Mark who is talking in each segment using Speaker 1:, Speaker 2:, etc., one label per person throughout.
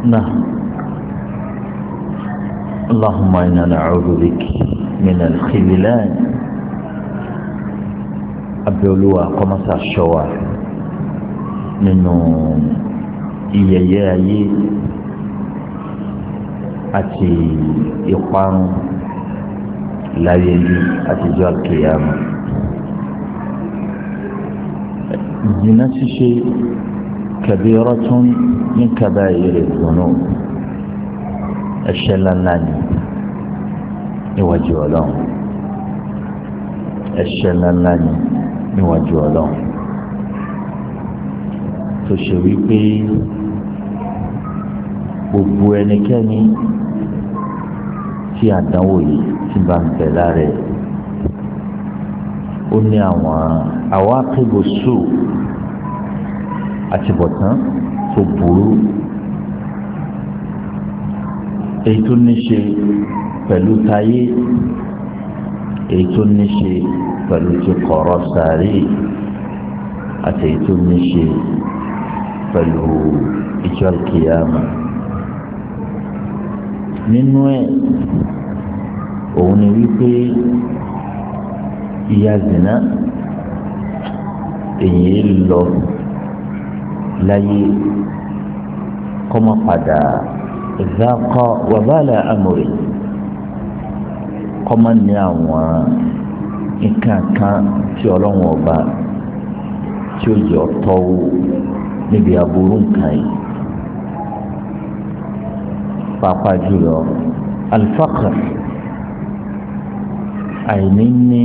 Speaker 1: نعم. اللهم إنا نعوذ بك من الخذلان. أبيولوا قمص الشوار nínú ìyẹ̀yẹ́ ayé àti ìparun láyé bí àtijọ́ àkèyàmù. Zina ṣíṣe kabiratun min kaba'iri dhunub, ẹ̀ṣẹ̀ ńláńlá ni níwájú Ọlọ́run, ẹ̀ṣẹ̀ ńláńlá ni níwájú Ọlọ́run tó ṣe wípé gbogbo ẹnikẹ́ni tí àdánwò yìí ti bá ń bẹ lára ẹ̀ ó ní àwọn àwákìbò sùn àtibọ̀tán tó burú, èyí tó ní ṣe pẹ̀lú táyé, èyí tó ní ṣe pẹ̀lú ti kọ̀rọ̀ sàárè àti èyí tó ní ṣe pẹ̀lú ìjọ kìyàmà. Nínú ẹ̀ òun ni wípé ìyà zina èyí lọ láyé kọ́mọ padà zaqa wabala amri, kọ́mọ ní àwọn nǹkan kan tí Ọlọ́run ọba tí ó yọ tọ́wọ́ níbi aburú nǹkan yìí, pàápàá jùlọ alfaqr, àìní ní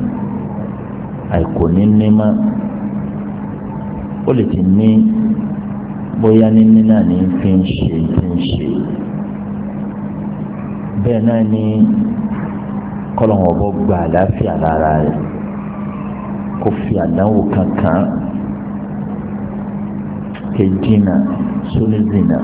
Speaker 1: àìkò ní nímá. Ó lè ti ní bóyá níní náà ní fi ń ṣe bẹ́ẹ̀ náà ní kọ́lọ́hún ọ̀bọ gba àlàáfíà lára rẹ̀, kó fi àdánwò kankan kejìnà sólẹ́zìnà.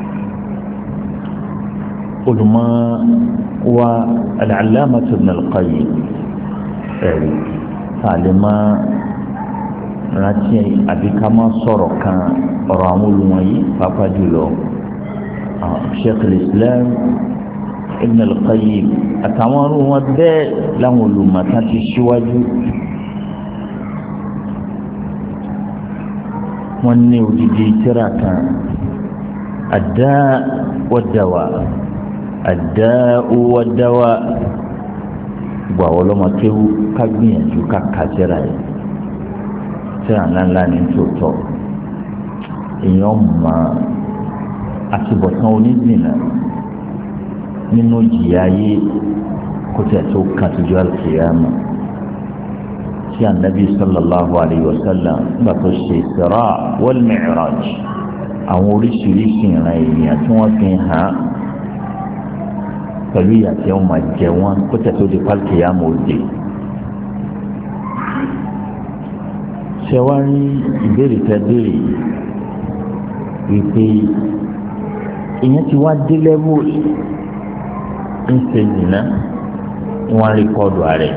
Speaker 1: olùmọ̀ wa al-Allamah Ibn al-Qayyim ẹ̀rí àlèmọ́ rántí àbí ká má sọ̀rọ̀ kan ọ̀rọ̀ àwọn olùmọ̀ yìí pàápàá jùlọ Sheikh al-Islam Ibn al-Qayyim àtàwọn ọ̀rọ̀ wọn bẹ́ẹ̀ láwọn olùmọ̀ kan ti ṣíwájú. wọ́n ní odidi tírà kan ad-Da' wad-Dawa', ad-Da' wad-Dawa'. gbogbo àwọn ọlọ́mọkéwú ká gbìyànjú ká ka tírà yìí, tírà ńláńlá ní tòótọ́. èèyàn mọ àtibọ̀tán onídìnnà nínú jìyà ayé kó tẹ̀ tó kàn tó jọ al-Qiyamah. tí Ànábì sallallahu alayhi wa sallam nígbà tó ṣe Isra wal Mi'raj, àwọn oríṣiríṣi ìran èèyàn tí wọ́n fi hàn pẹ̀lú ìyà tí wọ́n máa jẹ wọ́n kó tẹ̀ tó di al-Qiyamah òde. ṣé wàá rí ìbéèrè tẹ́ béèrè wípé ìyẹn ti wá dé lẹ́wọ́ ń ṣe zìnà wọ́n rí kọ́ọ̀dù ààrẹ.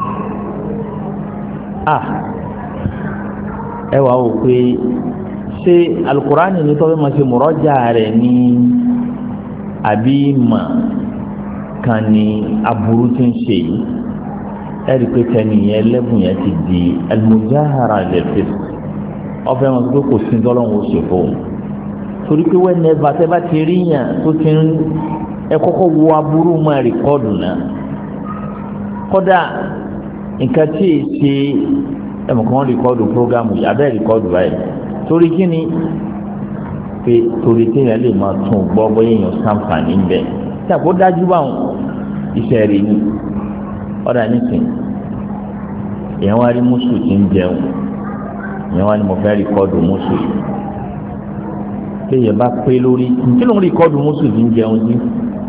Speaker 1: ẹ wàá wò pé ṣé alukurani ní tọ́wé máa ṣe mọ̀rọ́jà rẹ̀ ní àbí mà kan ní aburú tí ń ṣe yìí. ẹ rí i pé tẹnìyẹn lẹ́bùn yẹn ti di al-mujahara lil-fisq. ọ̀fẹ́ wọn tó kò sí dọ́lọ́wọ́ ṣe fóun torí pé wọ́n ní ẹ̀fà tẹ́ bá ti rí yàn tó ti ń ẹ kọ́kọ́ wo aburú máa rìkọ́dù náà. kódà nǹkan tí ì ṣe ẹ̀mọ̀kan rìkọ́dù prógámù yìí abẹ́ rìkọ́dù báyìí torí kí ni pé torí téèyàn lè máa tún gbọ́ bóyá èèyàn sàǹfààní ń bẹ̀ tí àpò dájú báwọn iṣẹ́ rí ni. ọ̀dà nísìn èèyàn wá rí mùsù tí ń jẹun, èèyàn wá ní mo fẹ́ rìkọ́dù mùsù yìí. téèyàn bá pé lórí kí ló ń rìkọ́dù mùsù tí ń jẹun sí.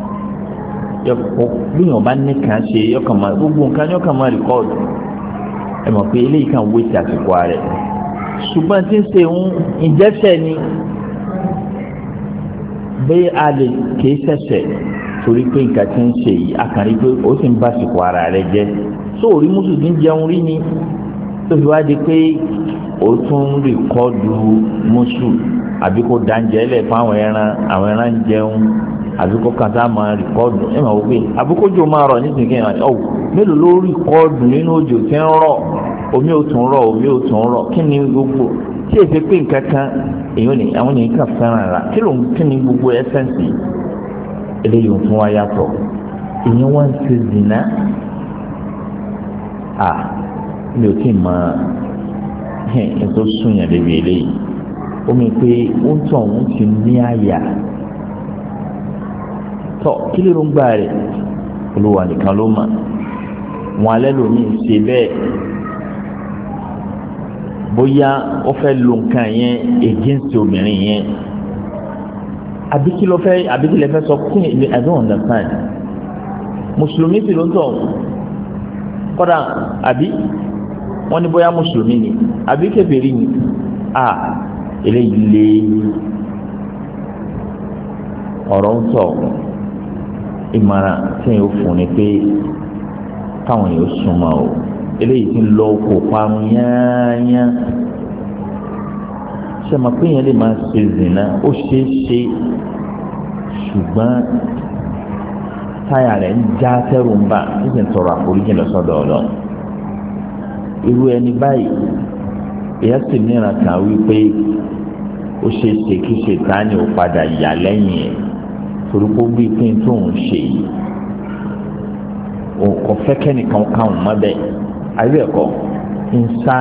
Speaker 1: gbìyànjú bá ní kàn ṣe yọkàn máa gbogbo nǹkan yọkàn máa rìkọ́dù. ẹ mọ̀ pé eléyìí kan wé ti àsìkò rẹ̀ ṣùgbọ́n tí ń ṣe ń ìjẹ́sẹ̀ ni bẹ́ẹ̀ a lè kéé sẹ̀sẹ̀ torí pé nǹkan tí ń ṣe yìí akànrí pé ó sì ń bá àsìkò ara rẹ̀ jẹ́ sóòrí mùsùlùmí jẹun rí ni tó fi wá di pé ó tún rìkọ́dù mùsùlùmí àbí kó dáńjẹ́ lẹ̀ fún àwọn ẹran ń jẹun àbí kó kàtà máa rìkọ́ọ̀dù ẹ̀ máa wò pé àbí kójò máa rọ̀ nísìnyí kẹ́hìn ọ̀ mélòó ló rìkọ́ọ̀dù nínú òjò tí ń rọ̀ omi ò tún rọ̀ omi ò tún rọ̀ kí ni gbogbo tí èsì pé nǹkan kan èèyàn ní àwọn ènìyàn kan fẹ́ràn rà kí ni gbogbo ẹsẹ̀nsì eléyìí ń fún wa yàtọ̀ èèyàn wá ń ṣe zìnà mi ò tí ì mọ ẹ̀ tó sún yàn débi eléyìí ó mi pé ó ń tọ̀ ń ti ní àyà tọ́ kí ló ń gbà rẹ̀ olúwa nìkan ló mọ̀ wọn alẹ́ lómi ṣe bẹ́ẹ̀ bóyá ó fẹ́ lo nǹkan yẹn against obìnrin yẹn àbí kí lè fẹ́ sọ kí ni I don't understand mùsùlùmí sì ló ń tọ̀ kọ́dà àbí wọ́n ní bóyá mùsùlùmí ni àbí kèfèrí ni eléyìí lé ọ̀rọ̀ ń tọ̀ ìmọ̀ràn tí yóò fún ni pé káwọn yóò súnmọ́ o eléyìí ti lọ kó parun yáányá ṣe máa pé yẹn lè máa ṣe zìnà ó ṣeé ṣe ṣùgbọ́n táyà rẹ̀ ń já tẹ́rù ń bà níbi tọrọ àforíjì lọ́sọ̀dọ̀ ọ̀lọ́ irú ẹni báyìí èyí sì mìíràn kan wípé ó ṣeé ṣe kí ṣètánì ó padà yà lẹ́yìn ẹ̀ torí kó bí pín tó ń ṣe yìí kò fẹ́ kẹ́nìkan káwọn mọ́ bẹ́ẹ̀ ayé ẹ̀kọ́ ń sá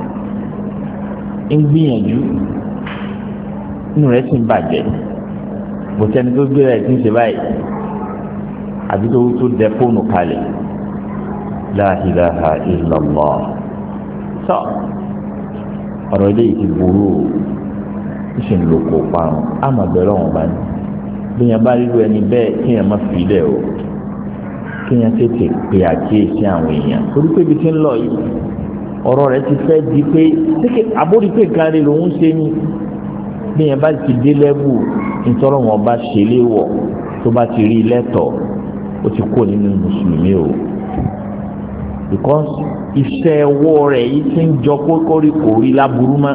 Speaker 1: ń gbìyànjú inú rẹ̀ sì ń bàjẹ́ bòtẹ́ni tó gbé rẹ̀ ti ń ṣe báyìí àbí tó dẹ fóònù kalẹ̀ la ilaha illallah sọ ọ̀rọ̀ ilé yìí ti burú ó sì ń lo kó parun àmọ́ bẹ̀rẹ̀ wọn bá ní bíyàn bá ríru ẹni bẹ́ẹ̀ kéèyàn má fi lẹ̀ o kéèyàn tètè pe àkíyèsí àwọn èèyàn torí pé ibi tí ń lọ yìí ọ̀rọ̀ rẹ̀ ti fẹ́ di pé sékè àbórí pé nǹkan rẹ̀ lòún ṣe ní bíyàn bá ti dé lẹ́bù nítorí wọn bá ṣe léwọ̀ tó bá ti rí lẹ́tọ̀ọ́ ó ti kó nínú mùsùlùmí o because iṣẹ́ ẹwọ́ rẹ̀ yìí ti ń jọ kókórí kò rí láburú mọ́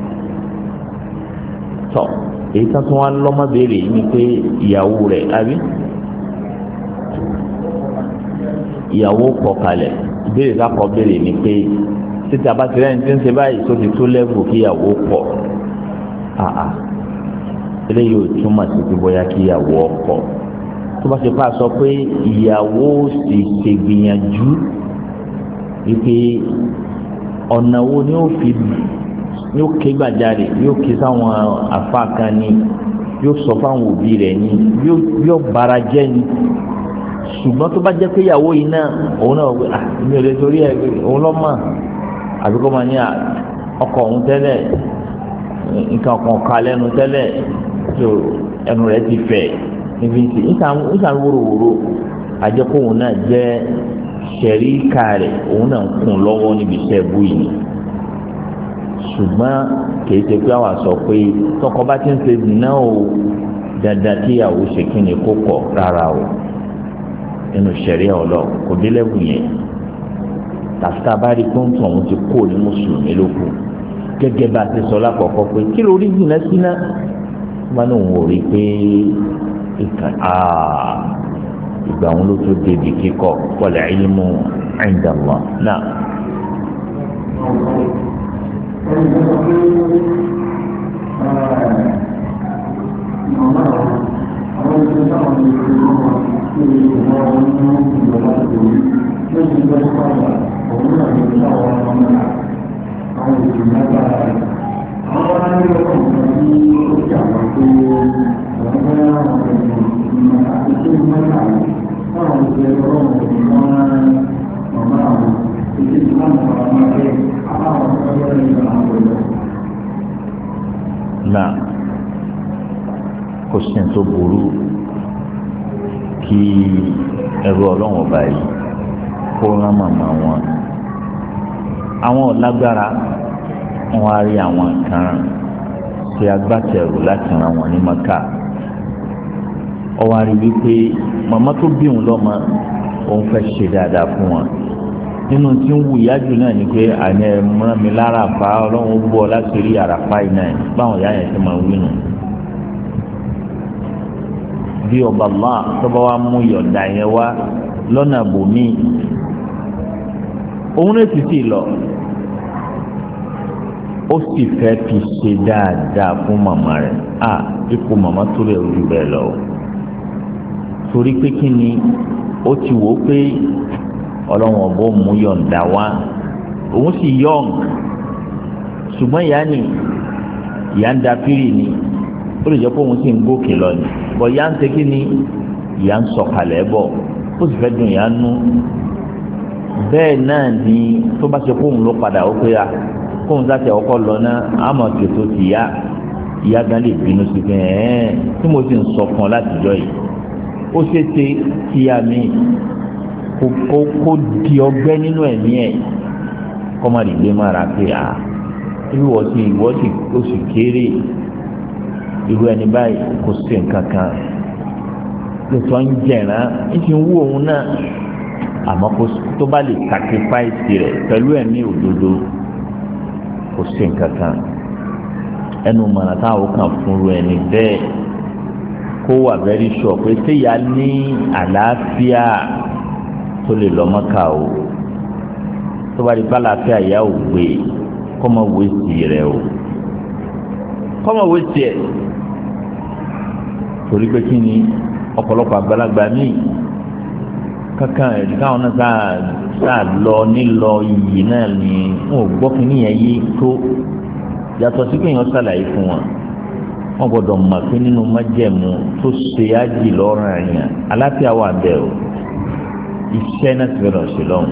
Speaker 1: tọ́ èyí tó tún wá lọ́mọ béèrè ni pé ìyàwó rẹ̀ àbí ìyàwó kọ̀ kalẹ̀ ìbéèrè kákọ̀ béèrè ni pé títí abatirẹ́ni tí ń ṣe báyìí tó ti tó lẹ́bù kí ìyàwó kọ̀ eléyìí ò túmọ̀ sí pé bóyá kí ìyàwó ọkọ̀ tó bá ṣe pa sọ pé ìyàwó sì ṣègbìyànjú wípé ọ̀nà wo ni ó fi yóò ké gbàjáde yóò ké sáwọn afa kan ni yóò sọ fáwọn òbí rẹ̀ ni yóò bara jẹ́ ni ṣùgbọ́n tó bá jẹ́ pé ìyàwó yìí náà òun náà wọ́n mi ò lè torí ẹ̀ òun lọ́ mọ̀ àbí kó máa ní ọkọ òun tẹ́lẹ̀ nǹkan ọ̀kan ká lẹ́nu tẹ́lẹ̀ tó ẹnu rẹ̀ ti fẹ̀ níbi tí níta wúrowúro àjẹkóhun náà jẹ́ ṣẹ̀ríkà rẹ̀ òun náà ń kún lọ́wọ́ níbi iṣẹ́ ẹ̀bú yìí ṣùgbọ́n kìí ṣe pé àwọn sọ pé tọkọ bá ti ń ṣe dìnnà o dandan kí ìyàwó ṣe kí ni kó kọ̀ rárá o nínú ṣẹ̀ríà ọlọ́ kò dé lẹ́bù yẹn tàfítà bá rí pé ń tọ̀ òun ti kó ní mùsùlùmí lóko gẹ́gẹ́ bá a ti sọ lákọ̀ọ́kọ́ pé kí ló rí jìnnà síná wọn ní òun ò rí pé ìgbà wọn ló tó débi kíkọ wal ilmu inda Allah náà. Náà kò sí tó burú kí ẹrú ọlọ́run ọba yìí kó rán màmá wọn àwọn ọ̀lágbára wọn á rí àwọn kan ṣe agbátẹrù láti ran wọn ní Maka ọwọ́ á rí wípé màmá tó bí òun lọ́mọ òun fẹ́ ṣe dáadáa fún wọn nínú tí ń wù yájú náà ni pé àní ẹ múra mi lára fa ọlọ́run gbọ́ láti rí àràfá yìí náà báwọn ìyá yẹn ti máa wí nù. bí ọba Allah tọ́ba wa mú yọ̀ǹda yẹn wá lọ́nà bòmí òun náà ti sì lọ ó sì fẹ́ fi ṣe dáadáa fún màmá rẹ̀ ipò màmá tó lè rí bẹ́ẹ̀ lọ torí pé kí ni ó ti wò ó pé ọlọ́run ọ̀bọ mú yọ̀ǹda wá òun sì yọ̀ǹ ṣùgbọ́n ìyá ń da pírì ni ó lè jẹ́ pé òun sì ń gòkè lọ ni bọ̀ ìyá ń ṣe kí ni ìyá ń sọ̀kalẹ̀ bọ̀ ó sì fẹ́ dùn ìyá nú bẹ́ẹ̀ náà ni tó bá ṣe kóun ló padà ó pé kóun sáṣẹ ọkọ lọ náà àmọ́ tètò ti ìyá gan lè bínú sí pé tí mo sì ń sọ fún ọ látijọ́ yìí ó ṣeéṣe kíyà mi kó di ọgbẹ́ nínú ẹ̀mí ẹ̀ kọ́mọ̀dé gbé mára pé irú ọtí ìwọ́sì oṣù kéré irú ẹni báyìí kò sí nǹkan kan lóòótọ́ ń jẹ̀rán ń fi wú òun náà àmọ́ tó bá lè sacrifice rẹ̀ pẹ̀lú ẹ̀mí òdodo kò sí nǹkan kan ẹnu mọ̀nà táwọn kan fúnru ẹni bẹ́ẹ̀ kó wà very sure pé séyà ní àlàáfíà tó lè lọ Mọ́kà o tó bá di bá àlàáfíà ìyá ò gbé kọ́mọ wéṣì rẹ̀ o kọ́mọ wéṣì ẹ̀ torí pé kí ni ọ̀pọ̀lọpọ̀ àgbàlagbà míì kankan ẹ̀rí káwọn náà sáà lọ nílọ iyì náà ni wọn ò gbọ́ kínní yẹn yé tó yàtọ̀ sí pé èèyàn ṣàlàyé fún wọn wọn gbọ́dọ̀ mọ̀ pé nínú májẹ̀mú tó ṣe ájì lọ́rùn àyàn aláfíà wà bẹ́ẹ̀ o iṣẹ́ náà ti bẹ̀rẹ̀ ṣe lọ́hùn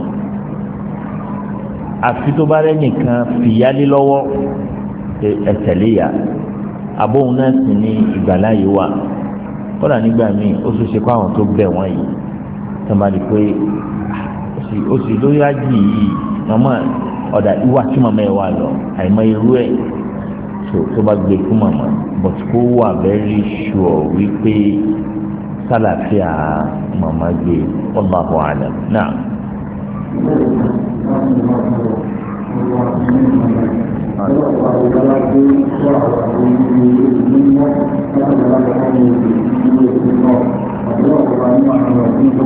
Speaker 1: àfi tó bá rẹ́ nìkan fìyálé lọ́wọ́ ẹ̀tẹ̀lé ya abóhun náà sì ní ìgbàláyé wà kọ́dà nígbà míì ó tún ṣe kó àwọn tó bẹ̀ wọ́n yìí tó bá di pé ó sì lórí ájì yìí màmá ọ̀dà ìwà tí màmá ẹ̀ wà lọ àìmọ̀ irú ẹ̀ tó bá gbé fún màmá but kó wà very sure wípé sálàfíà màmá gbé wallahu a'lam náà.